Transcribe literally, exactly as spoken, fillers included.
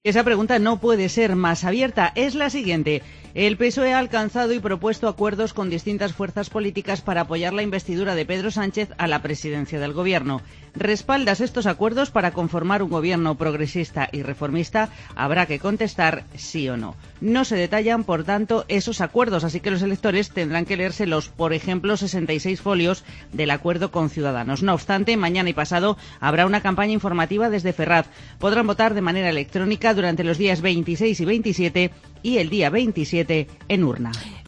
Esa pregunta no puede ser más abierta. Es la siguiente. El P S O E ha alcanzado y propuesto acuerdos con distintas fuerzas políticas para apoyar la investidura de Pedro Sánchez a la presidencia del Gobierno. ¿Respaldas estos acuerdos para conformar un gobierno progresista y reformista? Habrá que contestar sí o no. No se detallan, por tanto, esos acuerdos, así que los electores tendrán que leerse los, por ejemplo, sesenta y seis folios del acuerdo con Ciudadanos. No obstante, mañana y pasado habrá una campaña informativa desde Ferraz. Podrán votar de manera electrónica durante los días veintiséis y veintisiete y el día veintisiete en urna.